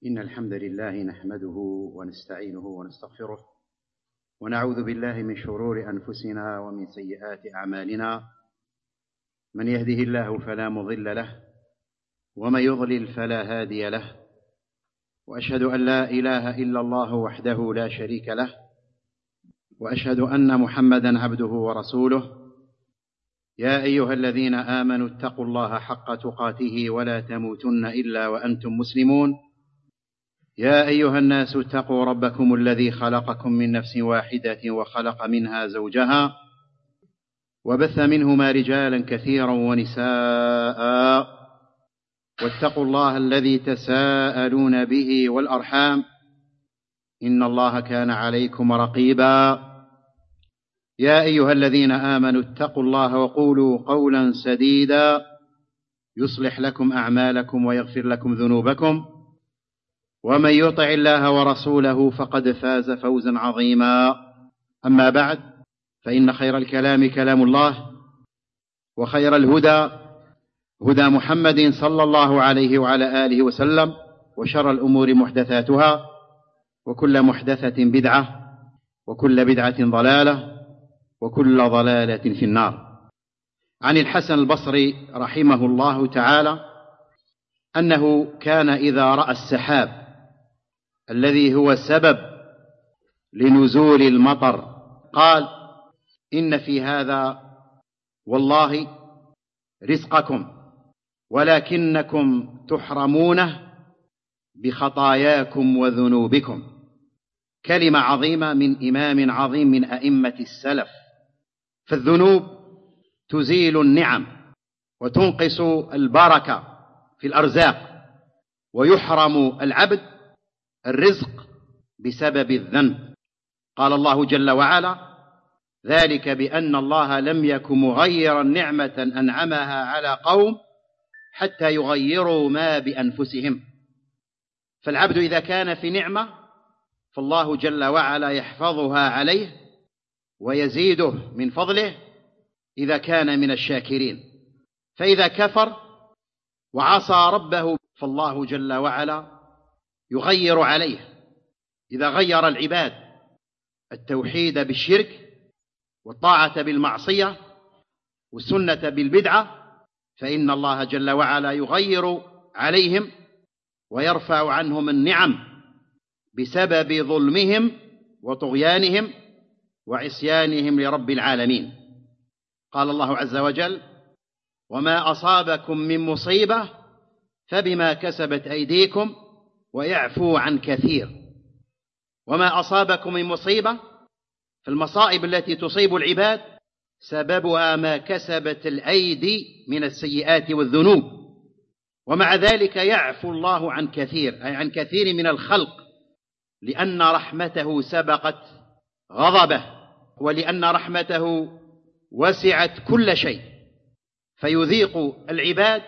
إن الحمد لله نحمده ونستعينه ونستغفره ونعوذ بالله من شرور أنفسنا ومن سيئات أعمالنا. من يهده الله فلا مضل له ومن يضلل فلا هادي له، وأشهد أن لا إله إلا الله وحده لا شريك له، وأشهد أن محمدا عبده ورسوله. يا أيها الذين آمنوا اتقوا الله حق تقاته ولا تموتن إلا وأنتم مسلمون. يا أيها الناس اتقوا ربكم الذي خلقكم من نفس واحدة وخلق منها زوجها وبث منهما رجالا كثيرا ونساء، واتقوا الله الذي تساءلون به والأرحام إن الله كان عليكم رقيبا. يا أيها الذين آمنوا اتقوا الله وقولوا قولا سديدا يصلح لكم أعمالكم ويغفر لكم ذنوبكم، ومن يطع الله ورسوله فقد فاز فوزا عظيما. أما بعد، فإن خير الكلام كلام الله، وخير الهدى هدى محمد صلى الله عليه وعلى آله وسلم، وشر الأمور محدثاتها، وكل محدثة بدعة، وكل بدعة ضلالة، وكل ضلالة في النار. عن الحسن البصري رحمه الله تعالى أنه كان إذا رأى السحاب الذي هو سبب لنزول المطر قال: إن في هذا والله رزقكم، ولكنكم تحرمونه بخطاياكم وذنوبكم. كلمة عظيمة من إمام عظيم من أئمة السلف. فالذنوب تزيل النعم وتنقص البركة في الأرزاق، ويحرم العبد الرزق بسبب الذنب. قال الله جل وعلا: ذلك بأن الله لم يك مغيرا نعمة أنعمها على قوم حتى يغيروا ما بأنفسهم. فالعبد إذا كان في نعمة فالله جل وعلا يحفظها عليه ويزيده من فضله إذا كان من الشاكرين. فإذا كفر وعصى ربه فالله جل وعلا يغير عليه. إذا غير العباد التوحيد بالشرك والطاعة بالمعصية والسنة بالبدعة فإن الله جل وعلا يغير عليهم ويرفع عنهم النعم بسبب ظلمهم وطغيانهم وعصيانهم لرب العالمين. قال الله عز وجل: وما أصابكم من مصيبة فبما كسبت أيديكم ويعفو عن كثير. وما أصابكم من مصيبة، فالمصائب التي تصيب العباد سببها ما كسبت الأيدي من السيئات والذنوب، ومع ذلك يعفو الله عن كثير، أي عن كثير من الخلق، لأن رحمته سبقت غضبه، ولأن رحمته وسعت كل شيء، فيذيق العباد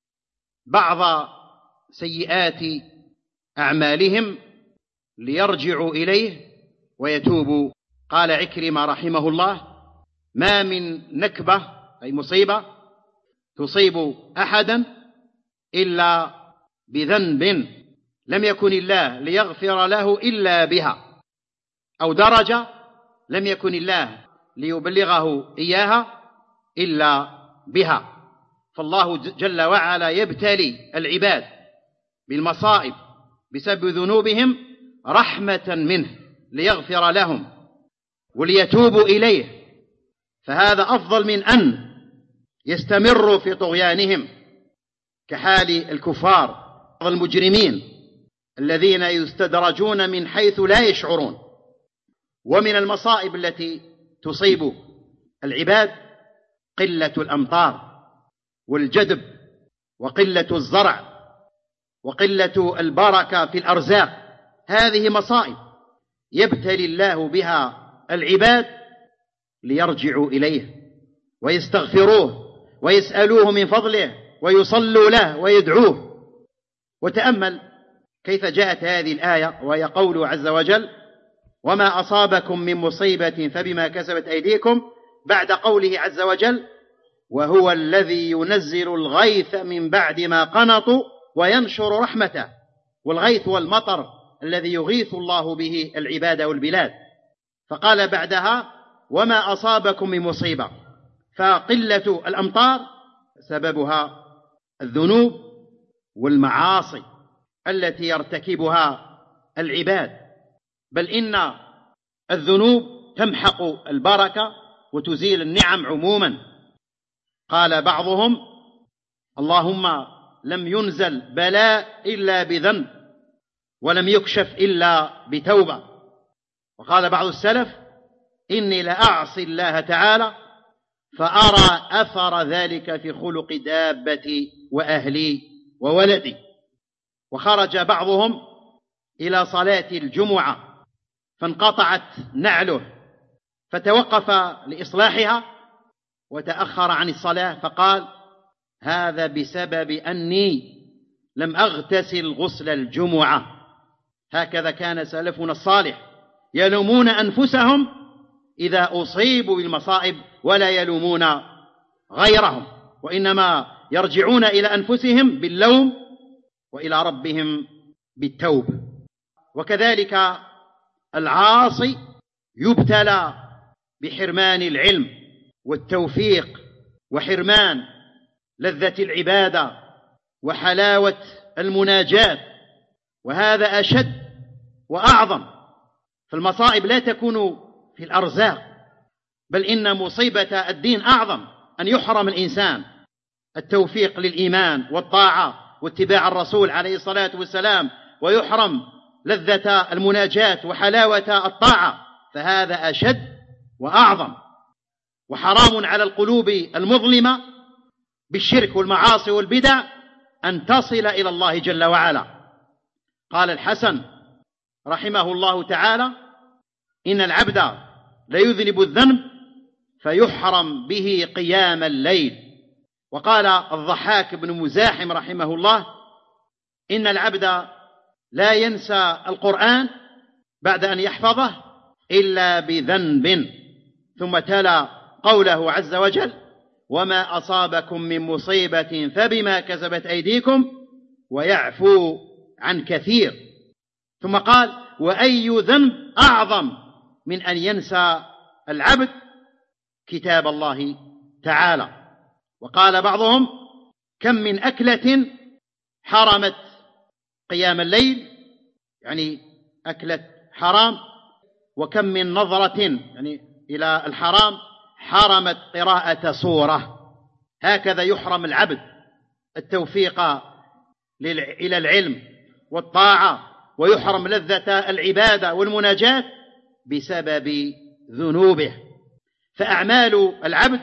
بعض سيئات أعمالهم ليرجعوا إليه ويتوبوا. قال عكرمة رحمه الله: ما من نكبة أي مصيبة تصيب أحدا إلا بذنب لم يكن الله ليغفر له إلا بها، أو درجة لم يكن الله ليبلغه إياها إلا بها. فالله جل وعلا يبتلي العباد بالمصائب بسبب ذنوبهم رحمة منه ليغفر لهم وليتوبوا إليه، فهذا أفضل من أن يستمروا في طغيانهم كحال الكفار والمجرمين الذين يستدرجون من حيث لا يشعرون. ومن المصائب التي تصيب العباد قلة الأمطار والجدب وقلة الزرع وقلة البركة في الأرزاق. هذه مصائب يبتلي الله بها العباد ليرجعوا إليه ويستغفروه ويسألوه من فضله ويصلوا له ويدعوه. وتأمل كيف جاءت هذه الآية، وهي قوله عز وجل: وما أصابكم من مصيبة فبما كسبت أيديكم، بعد قوله عز وجل: وهو الذي ينزل الغيث من بعد ما قنطوا وينشر رحمته. والغيث والمطر الذي يغيث الله به العباد والبلاد. فقال بعدها: وما أصابكم من مصيبة. فقلة الأمطار سببها الذنوب والمعاصي التي يرتكبها العباد، بل إن الذنوب تمحق البركة وتزيل النعم عموما. قال بعضهم: اللهم لم ينزل بلاء إلا بذنب، ولم يكشف إلا بتوبة. وقال بعض السلف: إني لأعصي الله تعالى فأرى أثر ذلك في خلق دابتي وأهلي وولدي. وخرج بعضهم إلى صلاة الجمعة فانقطعت نعله، فتوقف لإصلاحها وتأخر عن الصلاة، فقال: هذا بسبب أني لم أغتسل غسل الجمعة. هكذا كان سلفنا الصالح يلومون أنفسهم إذا أصيبوا بالمصائب ولا يلومون غيرهم، وإنما يرجعون إلى أنفسهم باللوم وإلى ربهم بالتوب. وكذلك العاصي يبتلى بحرمان العلم والتوفيق وحرمان لذة العبادة وحلاوة المناجاة، وهذا أشد وأعظم. فالمصائب لا تكون في الأرزاق، بل إن مصيبة الدين أعظم، أن يحرم الإنسان التوفيق للإيمان والطاعة واتباع الرسول عليه الصلاة والسلام، ويحرم لذة المناجاة وحلاوة الطاعة، فهذا أشد وأعظم. وحرام على القلوب المظلمة بالشرك والمعاصي والبدع أن تصل إلى الله جل وعلا. قال الحسن رحمه الله تعالى: إن العبد ليذنب الذنب فيحرم به قيام الليل. وقال الضحاك بن مزاحم رحمه الله: إن العبد لا ينسى القرآن بعد أن يحفظه إلا بذنب. ثم تلا قوله عز وجل: وما أصابكم من مصيبة فبما كسبت أيديكم ويعفو عن كثير. ثم قال: وأي ذنب أعظم من أن ينسى العبد كتاب الله تعالى. وقال بعضهم: كم من أكلة حرمت قيام الليل، يعني أكلة حرام، وكم من نظرة يعني إلى الحرام حرمت قراءة سورة. هكذا يحرم العبد التوفيق إلى العلم والطاعة، ويحرم لذة العبادة والمناجاة بسبب ذنوبه. فأعمال العبد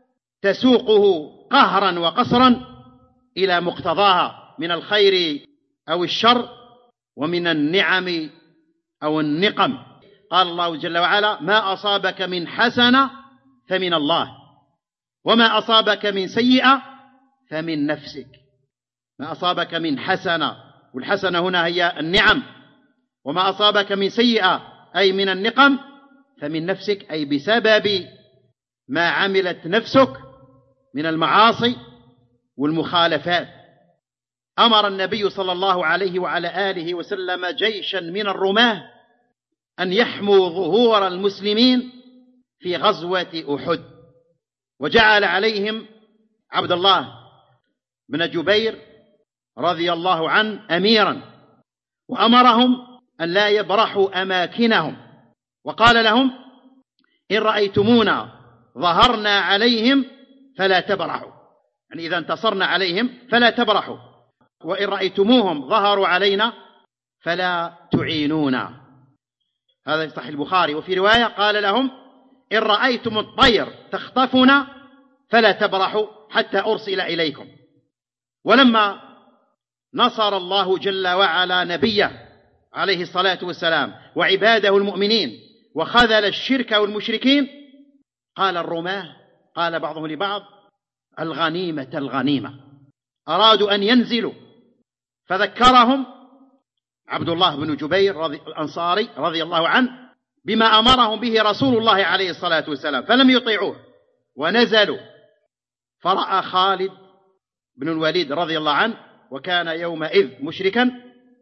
تسوقه قهرا وقصرا إلى مقتضاها من الخير أو الشر، ومن النعم أو النقم. قال الله جل وعلا: ما أصابك من حسنة فمن الله، وما أصابك من سيئة فمن نفسك. ما أصابك من حسنة، والحسنة هنا هي النعم، وما أصابك من سيئة أي من النقم فمن نفسك، أي بسبب ما عملت نفسك من المعاصي والمخالفات. أمر النبي صلى الله عليه وعلى آله وسلم جيشا من الرماة أن يحموا ظهور المسلمين في غزوة أحد، وجعل عليهم عبد الله بن جبير رضي الله عنه أميرا، وأمرهم أن لا يبرحوا أماكنهم، وقال لهم: إن رأيتمونا ظهرنا عليهم فلا تبرحوا، يعني إذا انتصرنا عليهم فلا تبرحوا، وإن رأيتموهم ظهروا علينا فلا تعينونا. هذا في صحيح البخاري. وفي رواية قال لهم: إن رأيتم الطير تخطفنا فلا تبرحوا حتى أرسل إليكم. ولما نصر الله جل وعلا نبيه عليه الصلاة والسلام وعباده المؤمنين وخذل الشرك والمشركين، قال الرماة، قال بعضهم لبعض: الغنيمة الغنيمة. أرادوا أن ينزلوا، فذكرهم عبد الله بن جبير الأنصاري رضي الله عنه بما أمرهم به رسول الله عليه الصلاة والسلام، فلم يطيعوه ونزلوا. فرأى خالد بن الوليد رضي الله عنه، وكان يومئذ مشركا،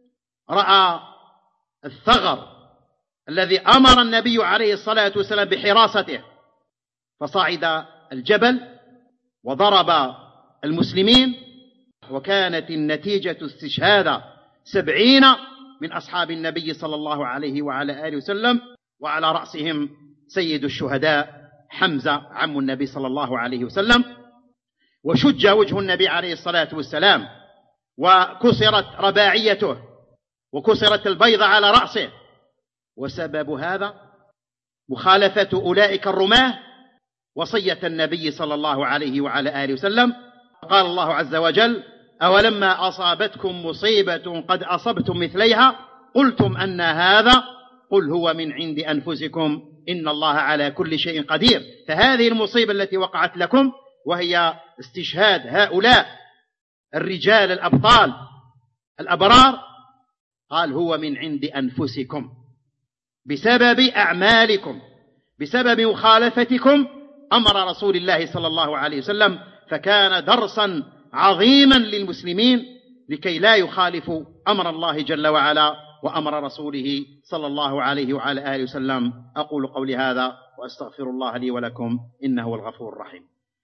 رأى الثغر الذي أمر النبي عليه الصلاة والسلام بحراسته، فصعد الجبل وضرب المسلمين، وكانت النتيجة استشهاد 70 من أصحاب النبي صلى الله عليه وعلى آله وسلم، وعلى رأسهم سيد الشهداء حمزة عم النبي صلى الله عليه وسلم. وشج وجه النبي عليه الصلاة والسلام، وكسرت رباعيته، وكسرت البيضة على رأسه، وسبب هذا مخالفة أولئك الرماة وصية النبي صلى الله عليه وعلى آله وسلم. قال الله عز وجل: أولما أصابتكم مصيبة قد أصبتم مثليها قلتم أن هذا قل هو من عند أنفسكم إن الله على كل شيء قدير. فهذه المصيبة التي وقعت لكم، وهي استشهاد هؤلاء الرجال الأبطال الأبرار، قال هو من عند أنفسكم، بسبب أعمالكم، بسبب مخالفتكم أمر رسول الله صلى الله عليه وسلم. فكان درسا عظيما للمسلمين لكي لا يخالفوا أمر الله جل وعلا وأمر رسوله صلى الله عليه وعلى آله وسلم. أقول قولي هذا وأستغفر الله لي ولكم، إنه هو الغفور الرحيم.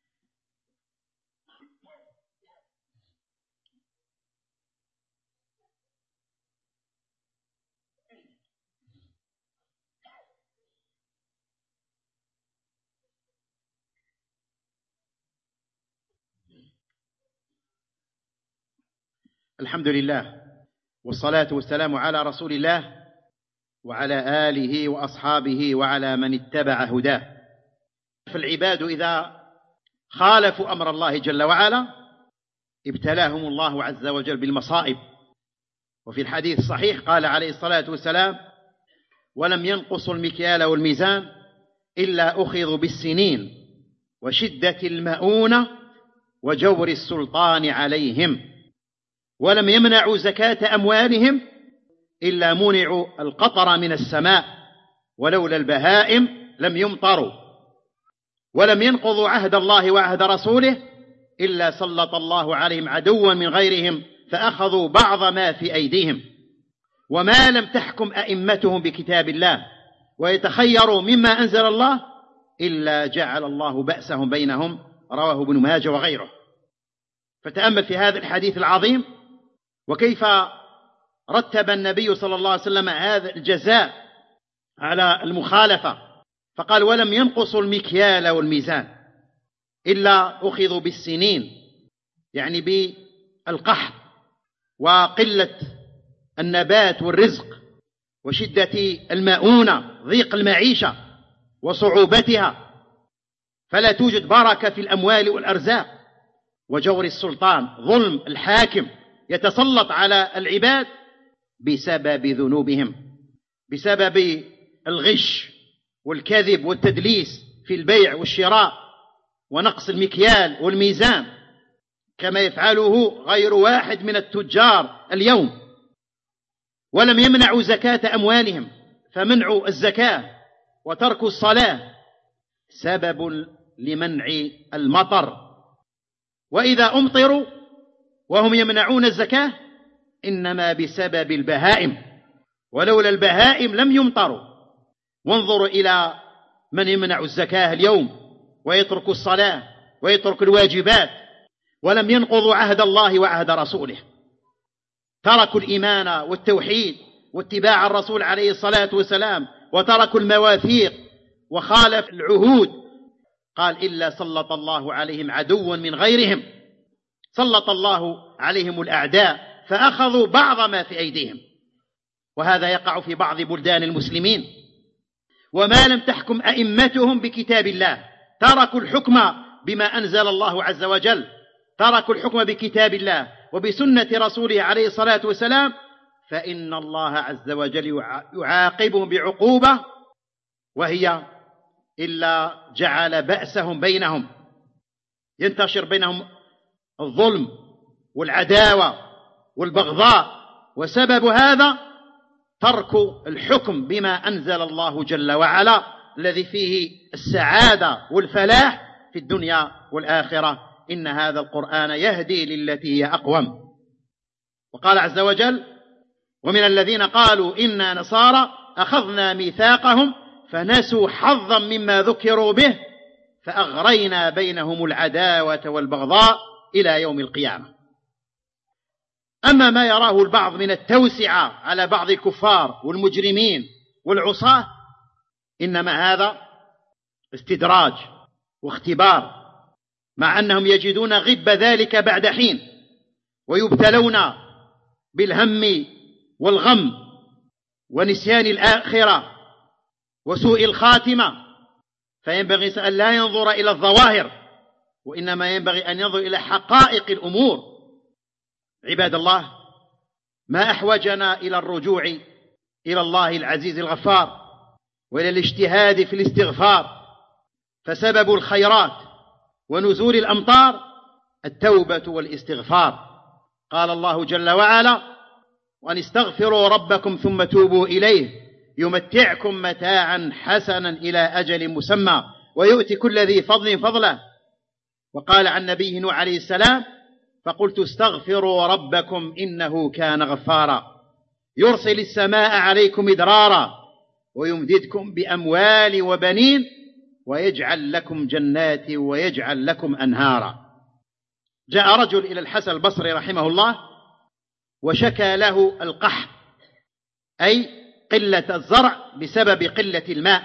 الحمد لله، والصلاة والسلام على رسول الله وعلى آله وأصحابه وعلى من اتبع هداه. فالعباد إذا خالفوا أمر الله جل وعلا ابتلاهم الله عز وجل بالمصائب. وفي الحديث الصحيح قال عليه الصلاة والسلام: ولم ينقصوا المكيال والميزان إلا أخذوا بالسنين وشدة المؤونة وجور السلطان عليهم، ولم يمنعوا زكاة أموالهم إلا منعوا القطر من السماء، ولولا البهائم لم يمطروا، ولم ينقضوا عهد الله وعهد رسوله إلا سلط الله عليهم عدوا من غيرهم فأخذوا بعض ما في أيديهم، وما لم تحكم أئمتهم بكتاب الله ويتخيروا مما أنزل الله إلا جعل الله بأسهم بينهم. رواه ابن ماجه وغيره. فتأمل في هذا الحديث العظيم، وكيف رتب النبي صلى الله عليه وسلم هذا الجزاء على المخالفة، فقال: ولم ينقصوا المكيال والميزان إلا أخذوا بالسنين، يعني بالقحط وقلة النبات والرزق وشدة المؤونة، ضيق المعيشة وصعوبتها، فلا توجد بركة في الأموال والأرزاق، وجور السلطان، ظلم الحاكم يتسلط على العباد بسبب ذنوبهم، بسبب الغش والكذب والتدليس في البيع والشراء ونقص المكيال والميزان، كما يفعله غير واحد من التجار اليوم. ولم يمنعوا زكاة أموالهم، فمنعوا الزكاة وتركوا الصلاة سبب لمنع المطر. وإذا أمطروا وهم يمنعون الزكاة إنما بسبب البهائم، ولولا البهائم لم يمطروا. وانظروا إلى من يمنع الزكاة اليوم ويترك الصلاة ويترك الواجبات، ولم ينقضوا عهد الله وعهد رسوله، تركوا الإيمان والتوحيد واتباع الرسول عليه الصلاة والسلام، وتركوا المواثيق وخالف العهود. قال: إلا سلط الله عليهم عدوا من غيرهم، سلط الله عليهم الأعداء فأخذوا بعض ما في أيديهم. وهذا يقع في بعض بلدان المسلمين. وما لم تحكم أئمتهم بكتاب الله، تركوا الحكم بما أنزل الله عز وجل، تركوا الحكم بكتاب الله وبسنة رسوله عليه الصلاة والسلام، فإن الله عز وجل يعاقبهم بعقوبة، وهي إلا جعل بأسهم بينهم، ينتشر بينهم الظلم والعداوة والبغضاء. وسبب هذا ترك الحكم بما أنزل الله جل وعلا، الذي فيه السعادة والفلاح في الدنيا والآخرة. إن هذا القرآن يهدي للتي هي أقوم. وقال عز وجل: ومن الذين قالوا إنا نصارى أخذنا ميثاقهم فنسوا حظا مما ذكروا به فأغرينا بينهم العداوة والبغضاء إلى يوم القيامة. أما ما يراه البعض من التوسعة على بعض الكفار والمجرمين والعصاة إنما هذا استدراج واختبار، مع أنهم يجدون غب ذلك بعد حين ويبتلون بالهم والغم ونسيان الآخرة وسوء الخاتمة، فينبغي أن لا ينظر إلى الظواهر وإنما ينبغي أن ينظر إلى حقائق الأمور. عباد الله، ما أحوجنا إلى الرجوع إلى الله العزيز الغفار وإلى الاجتهاد في الاستغفار، فسبب الخيرات ونزول الأمطار التوبة والاستغفار. قال الله جل وعلا: وأن استغفروا ربكم ثم توبوا إليه يمتعكم متاعا حسنا إلى أجل مسمى ويؤتي كل ذي فضل فضله. وقال عن نبيه نوح عليه السلام: فقلت استغفروا ربكم إنه كان غفارا يرسل السماء عليكم مدرارا ويمددكم بأموال وبنين ويجعل لكم جنات ويجعل لكم أنهارا. جاء رجل إلى الحسن البصري رحمه الله وشكى له القحط، أي قلة الزرع بسبب قلة الماء،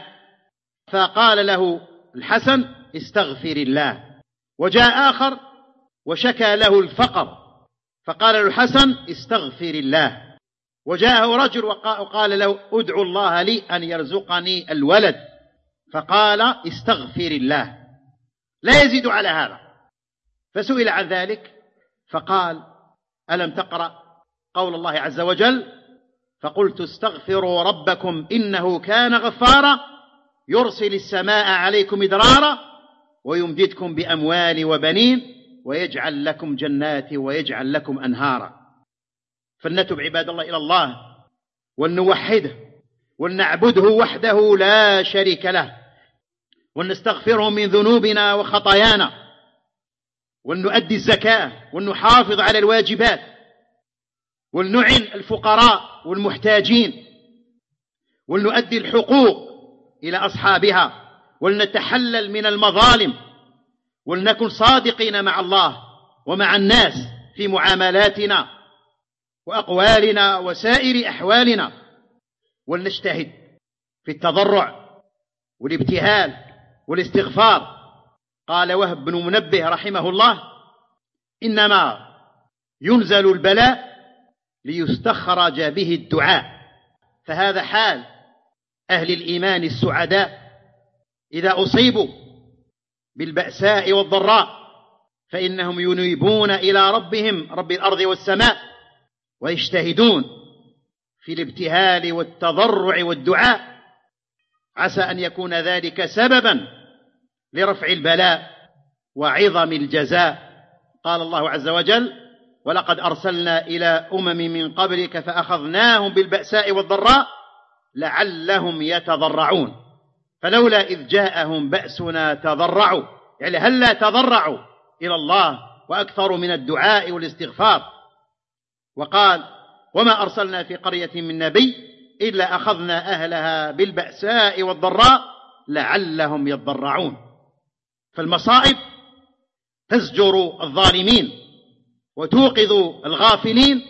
فقال له الحسن: استغفر الله. وجاء آخر وشكى له الفقر فقال له الحسن: استغفر الله. وجاءه رجل وقال له: ادعو الله لي أن يرزقني الولد، فقال: استغفر الله. لا يزيد على هذا. فسئل عن ذلك فقال: ألم تقرأ قول الله عز وجل: فقلت استغفروا ربكم إنه كان غفارا يرسل السماء عليكم مدرارا ويمددكم بأموال وبنين ويجعل لكم جنات ويجعل لكم أنهارا. فلنتب عباد الله إلى الله ونوحده ونعبده وحده لا شريك له، ونستغفره من ذنوبنا وخطايانا، ونؤدي الزكاة، ونحافظ على الواجبات، ولنعن الفقراء والمحتاجين، ولنؤدي الحقوق إلى أصحابها، ولنتحلل من المظالم، ولنكن صادقين مع الله ومع الناس في معاملاتنا وأقوالنا وسائر أحوالنا، ولنجتهد في التضرع والابتهال والاستغفار. قال وهب بن منبه رحمه الله: إنما ينزل البلاء ليستخرج به الدعاء. فهذا حال أهل الإيمان السعداء إذا أصيبوا بالبأساء والضراء فإنهم ينيبون إلى ربهم رب الأرض والسماء ويجتهدون في الابتهال والتضرع والدعاء، عسى أن يكون ذلك سببا لرفع البلاء وعظم الجزاء. قال الله عز وجل: ولقد أرسلنا إلى أمم من قبلك فأخذناهم بالبأساء والضراء لعلهم يتضرعون فلولا إذ جاءهم بأسنا تضرعوا، يعني هلا تضرعوا إلى الله وأكثروا من الدعاء والاستغفار. وقال: وما أرسلنا في قرية من نبي إلا أخذنا أهلها بالبأساء والضراء لعلهم يتضرعون. فالمصائب تزجر الظالمين وتوقظ الغافلين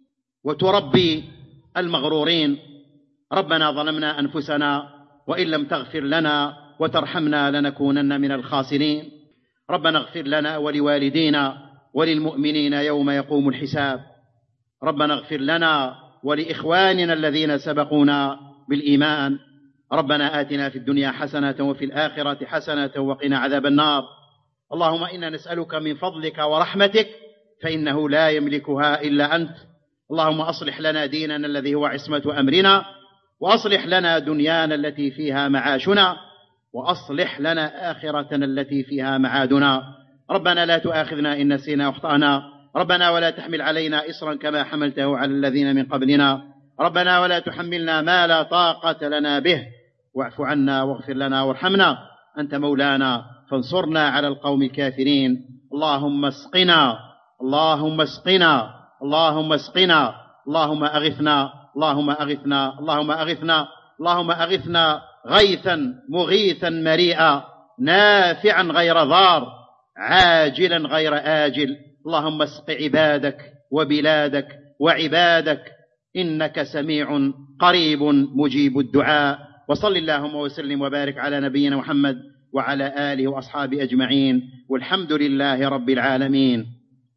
وتربي المغرورين. ربنا ظلمنا أنفسنا وإن لم تغفر لنا وترحمنا لنكونن من الخاسرين. ربنا اغفر لنا ولوالدينا وللمؤمنين يوم يقوم الحساب. ربنا اغفر لنا ولإخواننا الذين سبقونا بالإيمان. ربنا آتنا في الدنيا حسنة وفي الآخرة حسنة وقنا عذاب النار. اللهم إنا نسألك من فضلك ورحمتك فإنه لا يملكها إلا أنت. اللهم أصلح لنا ديننا الذي هو عصمة أمرنا، وأصلح لنا دنيانا التي فيها معاشنا، وأصلح لنا آخرتنا التي فيها معادنا. ربنا لا تؤاخذنا إن نسينا واخطأنا. ربنا ولا تحمل علينا إصرا كما حملته على الذين من قبلنا. ربنا ولا تحملنا ما لا طاقة لنا به. واعف عنا واغفر لنا وارحمنا، أنت مولانا فانصرنا على القوم الكافرين. اللهم اسقنا، اللهم اسقنا، اللهم اسقنا، اللهم أغثنا اللهم أغثنا اللهم أغثنا اللهم أغثنا غيثا مغيثا مريئا نافعا غير ضار عاجلا غير آجل. اللهم اسق عبادك وبلادك وعبادك إنك سميع قريب مجيب الدعاء. وصل اللهم وسلم وبارك على نبينا محمد وعلى آله وأصحابه أجمعين، والحمد لله رب العالمين.